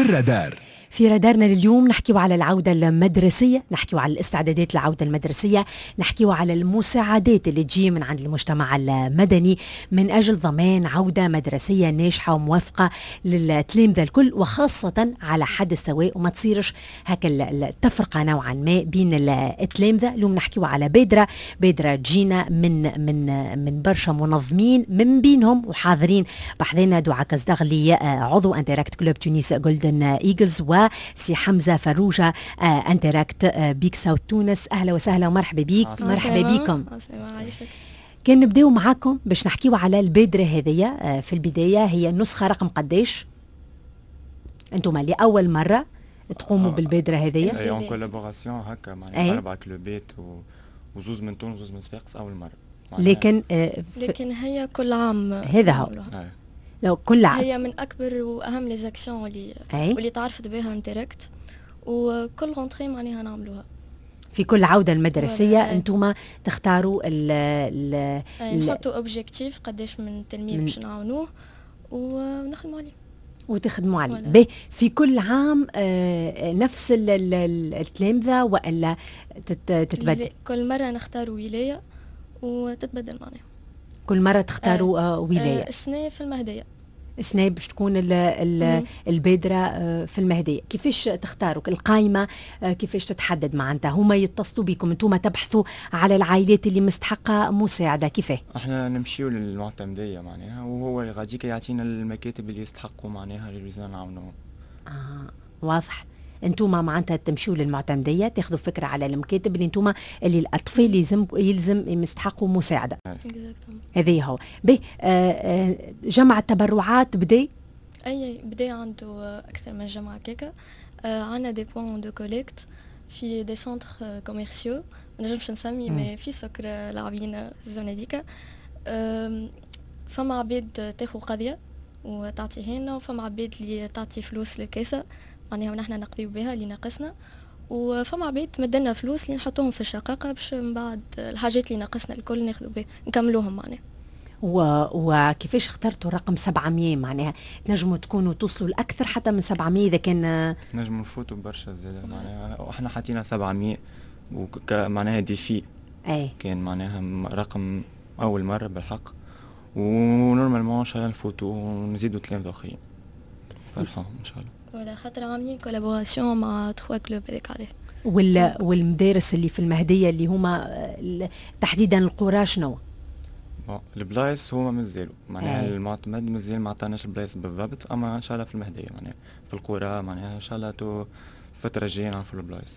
الرادار. في رادارنا لليوم نحكيو على العودة المدرسية، نحكيو على الاستعدادات للعودة المدرسية، نحكيو على المساعدات اللي تجي من عند المجتمع المدني من أجل ضمان عودة مدرسية ناجحة وموافقة للتلامذة الكل، وخاصة على حد السواء وما تصيرش هكا التفرقة نوعا ما بين التلامذة. اليوم نحكيو على بادرة تجينا من برشا منظمين، من بينهم وحاضرين بحذنا دعاء كزدغلي عضو انتراكت كلوب تونس جولدن ايجلز، وسي حمزة فروجة انتراكت بيك ساوث تونس. اهلا وسهلا ومرحبا بيك. مرحبا بكم. كان نبداو معاكم باش نحكيو على البادرة هذه. في البداية هي النسخة رقم قداش انتم لأول مرة تقوموا بالبادرة هذه؟ هي اون كولابوراسيون هكا مع 4 كلوبات وزوز من تونس وزوز من صفاقس اول مرة. لكن هي كل عام هذا هو. لو كل عام هي من اكبر واهم لي زاكسيون اللي تعرفت بها انتراكت، وكل غونتري معناها نعملوها. في كل عودة المدرسية انتم تختاروا نحطوا اوبجيكتيف قداش من تلميذ باش نعاونوه ونخدموا عليه وتخدموا عليه. في كل عام نفس التلامذة ولا تتبدل؟ كل مرة نختاروا ولاية وتتبدل معناها. كل مرة تختاروا ولاية. السنة في المهدية. السنة باش تكون البادرة في المهدية. كيفاش تختاروا القائمة؟ كيفاش تتحدد معناتها؟ هما يتصلوا بكم، انتم تبحثوا على العائلات اللي مستحقة مساعدة؟ كيفاه؟ احنا نمشيو للمعتمدية معناها، وهو اللي غاديك يعطينا المكاتب اللي يستحقوا معناها اللي لازم نعاونوهم. واضح. انتم معناتها تمشيوا للمعتمدية، تاخذوا فكرة على المكاتب اللي الأطفال يلزم يستحقوا مساعدة. هذه هو. جمع التبرعات بدأ عنده أكثر من جمعة كيكا. عنا دي بوان دو كوليكت في دي سنتر كوميرسيو، ما نجمش نسمي ما في سكر لاعبين الزونة ديكا. فما عباد تاخذ قضية وتعطيها لنا، وفما عباد اللي تعطي فلوس للكاسة معناها ونحن نقضيو بها اللي ناقصنا، وفما عباد تمدلنا فلوس اللي نحطوهم في الشقاقة باش من بعد الحاجات اللي ناقصنا الكل ناخذوا بها نكملوهم معناها. وكيفاش اخترتوا رقم 700؟ معناها تنجموا تكونوا توصلوا لأكثر حتى من 700 إذا كان نجموا نفوتوا برشا زيادة معناها. وإحنا حاطينا 700 معناها ديفي كان معناها رقم أول مرة بالحق، ونورمالمون إن شاء الله نفوتوا ونزيدوا 3 آخرين فرحهم إن شاء الله. ولا خاطر عاملين كولابوراسيون مع 3 كلوب هذاك عليه. والمدارس اللي في المهدية اللي هما تحديدا القرى شنو؟ البلايص هما مازالوا معناها المعتمد مازال ما عطاناش البلايص بالضبط، اما ان شاء الله في المهدية معناها في القرى معناها ان شاء الله الفترة الجاية نعرفوا البلايص.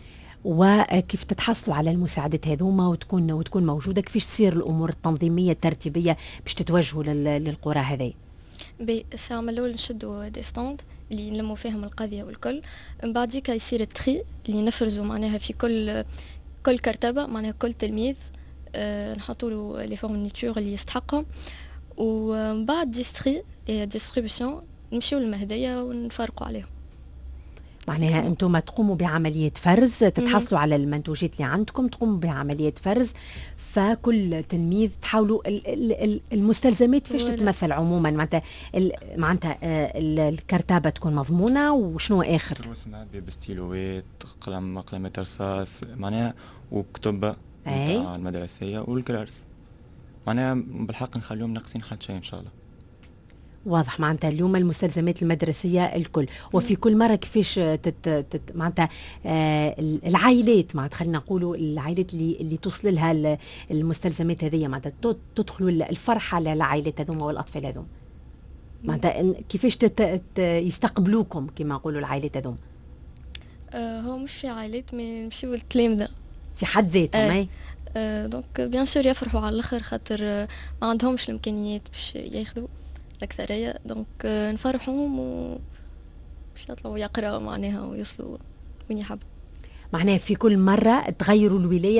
وكيف تتحصلوا على المساعدات هذوما وتكون موجودة؟ كيفاش تصير الأمور التنظيمية الترتيبية باش تتوجهوا للقرى هذه؟ الساعة الأول نشدوا دي ستاند اللي نلموا فيهم القضية والكل، من بعديك يصير التري اللي نفرزوا معناها في كل كرتبة معناها كل تلميذ نحطوا له لي فورنيتور اللي يستحقهم، ومن بعد ديستريبيسيون نمشيو للمهدية ونفرقوا عليهم. معناها انتم تقوموا بعملية فرز، تتحصلوا على المنتوجات اللي عندكم، تقوموا بعملية فرز، فكل تلميذ تحاولوا المستلزمات فاش تتمثل عموما معناتها الكرتابة تكون مضمونة، وشنو آخر؟ تروس نعبي بستيلوات، قلمات رصاص معناها، وكتب المدرسية والكرارس معناها بالحق نخليهم ناقصين حد شيء إن شاء الله. واضح. معناتها اليوم المستلزمات المدرسية الكل. وفي كل مرة كيفاش معناتها العائلات معناتها خلينا نقولوا العائلات اللي توصل لها المستلزمات هذه معناتها تدخلوا الفرحة للعائلات هذوما والأطفال هذوما معناتها كيفاش يستقبلوكم كما نقولوا العائلات هذوما؟ هو مش في عائلات نمشيو التلامذة في حد ذاتهم. دونك بيان سور يفرحوا على الاخر خاطر ما عندهمش الامكانيات باش ياخذوا الاكثريه، دونك نفرحهم باش يطلعوا يقراوا معناها ويوصلوا وين يحبوا. معناها في كل مره تغيروا الولايه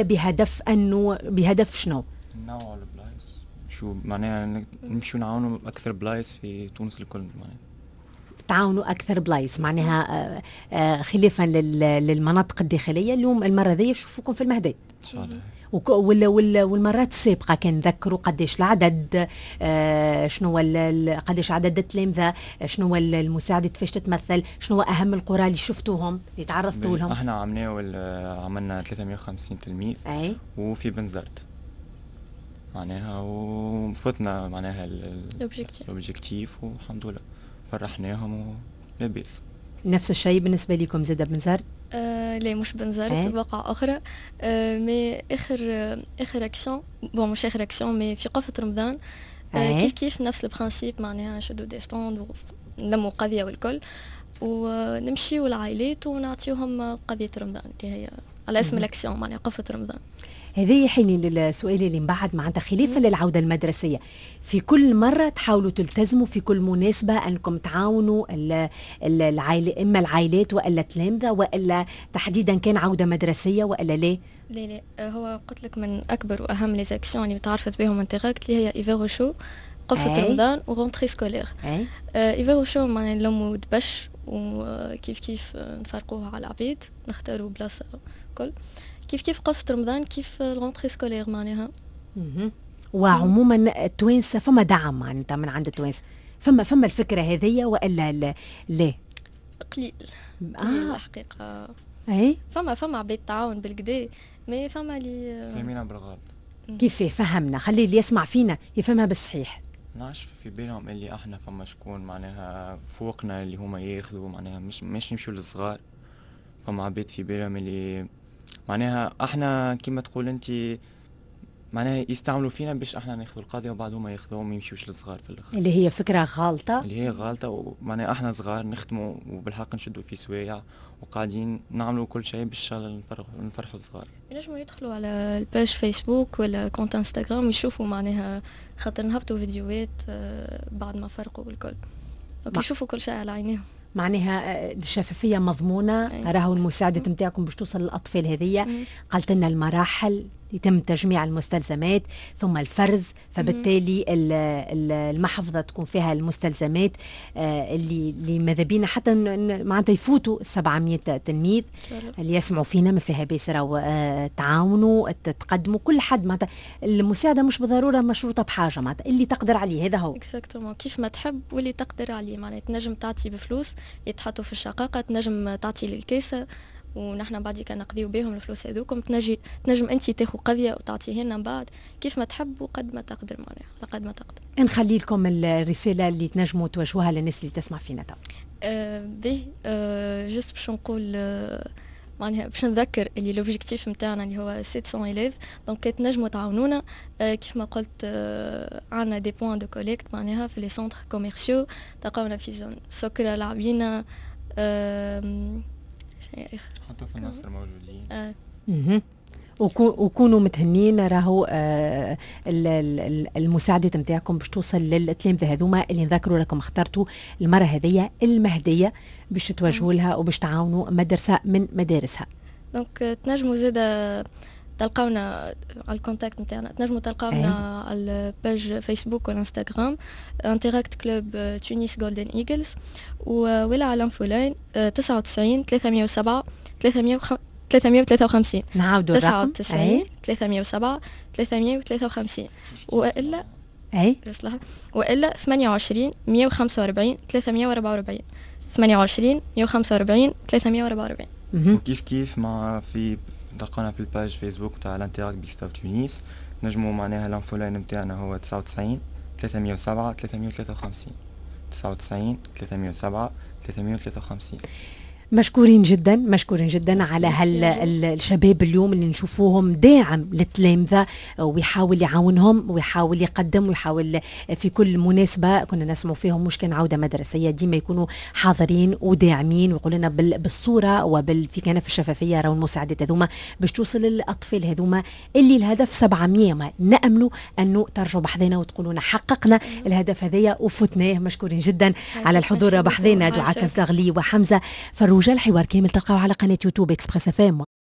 بهدف شنو؟ نوعوا البلايص، شو معناها نمشوا نعاونوا اكثر بلايص في تونس الكل معناها. تعاونوا أكثر بلايص معناها خلافا للمناطق الداخلية. اليوم المرة ذي يشوفوكم في المهدي إن شاء الله. والمرات السابقة كان ذكروا قديش العدد، شنو قديش عدد التلامذة، شنو المساعدة كيفاش تتمثل، شنو أهم القرى اللي شفتوهم اللي تعرضتوا لهم؟ احنا عملنا 350 تلميذ وفي بنزرت معناها، وفتنا معناها الأوبجيكتيف والحمد لله فرحناهم ولاباس. نفس الشيء بالنسبة لكم زاد بنزرت؟ لا مش بنزرت، وقع أخرى. مي آخر أكسيون، بون مش آخر أكسيون، مي في قفة رمضان كيف نفس البرانسيب، معناها نشدوا دي ستوند ونلموا قضية والكل، ونمشيوا العائلات ونعطيوهم قضية رمضان اللي هي على اسم الأكسيون، معناها قفة رمضان. هذه يحيني للسؤال اللي من بعد، معناتها خلافا للعودة المدرسية، في كل مرة تحاولوا تلتزموا في كل مناسبة أنكم تعاونوا العائلة، إما العائلات وإلا تلامذة وإلا تحديدا كان عودة مدرسية وإلا لا؟ لا هو قلت لك من أكبر وأهم لي زاكسيون اللي تعرفت بهم انتراكت اللي هي إيفيرو شو، قفة رمضان ورونتري سكولير. إيفيرو شو معناها نلموا دبش وكيف نفرقوها على العبيد، نختاروا بلاصة كل كيف قفة رمضان كيف الرونتري سكولير معناها. وعموما التوانسة فما دعم معناتها من عند التوانسة، فما الفكرة هذية وإلا لا؟ قليل الحقيقة. فما عبيد تعاون بالكدا، ما فما اللي فهمينا بالغلط. كيف فهمنا؟ خلي اللي يسمع فينا يفهمها بالصحيح. نعرف في بالهم اللي احنا فما شكون معناها فوقنا اللي هما ياخذوا معناها مش يمشوا للصغار، فما عبيد في بالهم اللي معناها احنا كما تقول انت معناها يستعملوا فينا باش احنا ناخذوا القضيه وبعد هما ياخذوهم ما يمشيوش للصغار في الاخر، اللي هي فكره غلطه، اللي هي غلطه. ومعناها احنا صغار نخدموا وبالحق نشدوا في سوايع وقاعدين نعملوا كل شيء باش نفرحوا الصغار. ينجموا يدخلوا على الباج فيسبوك ولا كونت انستغرام يشوفوا معناها، خاطر نهبطوا فيديوهات بعد ما فرقوا بالكل، يشوفوا كل شيء على عينيهم. معناها الشفافية مضمونة، راهو المساعدة متاعكم باش توصل للأطفال هذية. قلت لنا المراحل يتم تجميع المستلزمات ثم الفرز، فبالتالي المحفظة تكون فيها المستلزمات اللي ماذا بينا حتى معناتها يفوتوا 700 تلميذ اللي يسمعوا فينا. ما فيها بيسرة تعاونوا تقدموا كل حد، معناتها المساعدة مش بالضرورة مشروطة بحاجة، معناتها اللي تقدر عليه هذا هو كيف ما تحب واللي تقدر عليه. معناتها تنجم تعطي بفلوس يتحطوا في الشقاقة، تنجم تعطي للكيسة ونحن بعد كان نقضيو بهم الفلوس هذوكم، تنجم انت تاخذ قضيه وتعطيه لنا بعد كيف ما تحب وقد ما تقدر، معناها لقد ما تقدر. نخلي لكم الرساله اللي تنجموا توجهوها للناس اللي تسمع فينا تو. جست باش نقول معناها باش نذكر اللي لوبجيكتيف نتاعنا اللي هو 700 اليف، دونك تنجموا تعاونونا. كيف ما قلت عندنا دي بوين دو كوليكت معناها في لي سونتر كوميرسيو، تلقاونا في زون سكرة لعبينا، حتى في النصر موجودين. وكونوا متهنين، راهو المساعدة متاعكم باش توصل للتلامذة هذوما اللي نذكروا لكم اخترتوا المرة هذية المهدية باش توجهوا لها وباش تعاونوا مدرسة من مدارسها. دونك تنجموا زادا تلقاونا على الكونتاكت نتاعنا، تنجموا تلقاونا على الباج فيسبوك والانستغرام انتراكت كلوب تونس جولدن ايجلز، ولا على انفولاين 99 307 353. نعاودوا الرقم 99 307 353 والا رسلها والا 28 145 344 28 145 344. وكيف مع في تلقانا في الباج فيسبوك تاع الانتراكت بيكستاف تونس، نجموا معناها الانفولاين نتاعنا هو 99 307 353 99 307 353. مشكورين جدا على الشباب اليوم اللي نشوفوهم داعم للتلامذة ويحاول يعاونهم ويحاول يقدم ويحاول في كل مناسبة كنا نسمع فيهم مش كان عودة مدرسية ديما يكونوا حاضرين وداعمين ويقولوا لنا بالصورة في كنف الشفافية راهو المساعدات هذوما باش توصل للأطفال هذوما اللي الهدف 700. ما نأملوا أنه ترجعوا بحذنا وتقولوا حققنا الهدف هذايا وفتناه. مشكورين جدا على الحضور بحذنا دعاء كزدغلي وحمزة فروج. الحوار كامل تلقاوه على قناة يوتيوب إكسبريس FM.